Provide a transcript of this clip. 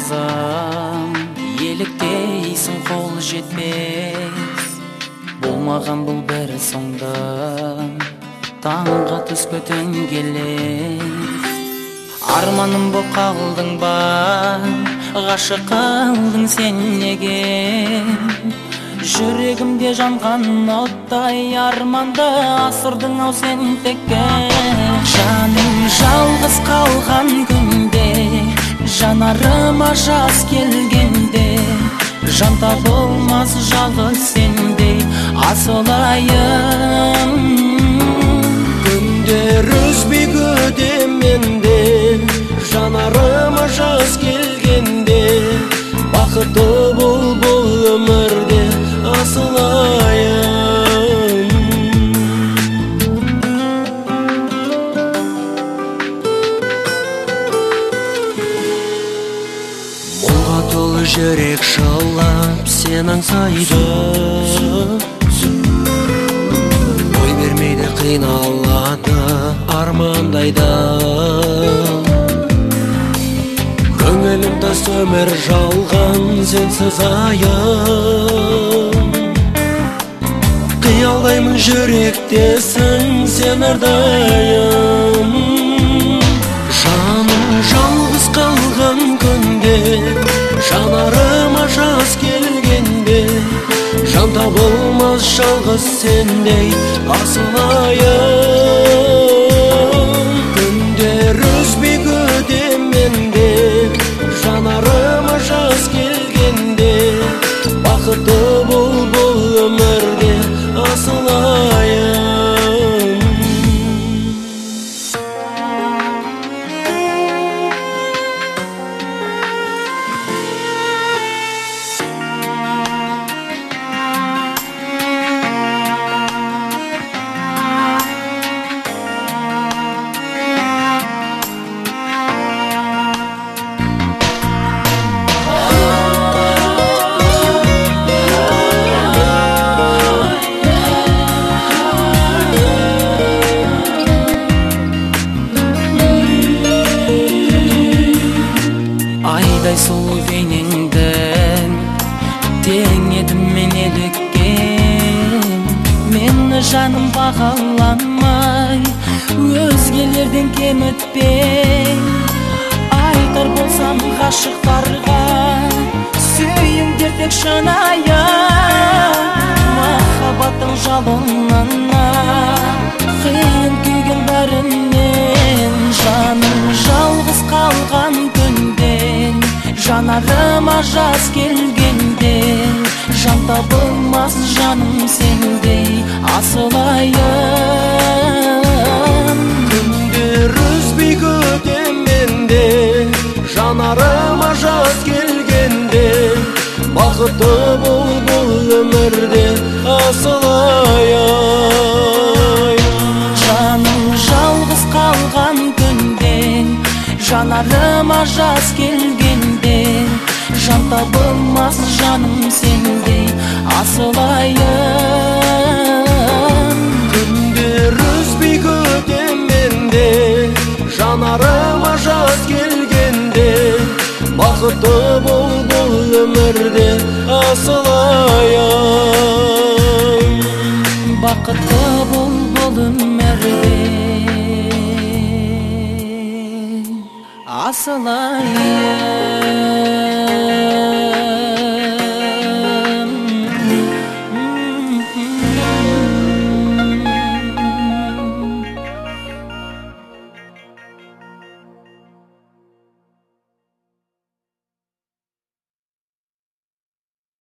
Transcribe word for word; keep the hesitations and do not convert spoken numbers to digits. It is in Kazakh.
ырзам, еліктейсің қол жетпес. Болмаған бұл бір соңда, таңға түс көтен келес. Арманым боп қалдың ба, ғашық қалдың сен неге? Жүрегімде жанған оттай арманды асырдың ау сен текке. Жаным жалғыз қалған күнде, жанарыма жас келгенде, жан табылмас жалғыз сендей асылайым. Күндер үзбей көтеменде, жанарыма жас келгенде, бақытты бол бұл өмірде асылайым. Мұңға толы жүрек шалап сен аңсайды, ой бермейді қиналады армандайды. Көңілім тас өмір жалған сенсіз айым. Қиялдаймын жүректесің сен әрдайым. Жаным жалғыз қалған күнде, жанарыма жас келгенде, жан табылмас жалғыз сендей асылайым. Күндер үзбей көтеменде, жанарыма жас келгенде, бақытты бол бұл өмірде асылайым. Айдай сұлу бейнеңден тең едім мен еліккен. Мені жаным бағаламай, өзгелерден кем өтпей. Айтар болсам ғашықтарға, сүйіңдер тек шынайы. Махаббаттың жалынына, қиын күйген бәрінен. Жаным жалғыз қалған күнде, жанарыма жас келгенде, жан табылмас жаным сендей асылайым. Күндер үзбей көтеменде, жанарыма жас келгенде, бақытты бол бұл өмірде асылайым. Жаным жалғыз қалған күнде, жанарыма жас келгенде, жан табылмас жаным сендей асылайым. Күндер үзбей көтеменде, жанарыма жас келгенде, бақытты бол бұл өмірде асылайым. Бақытты бол бұл өмірде асылайым.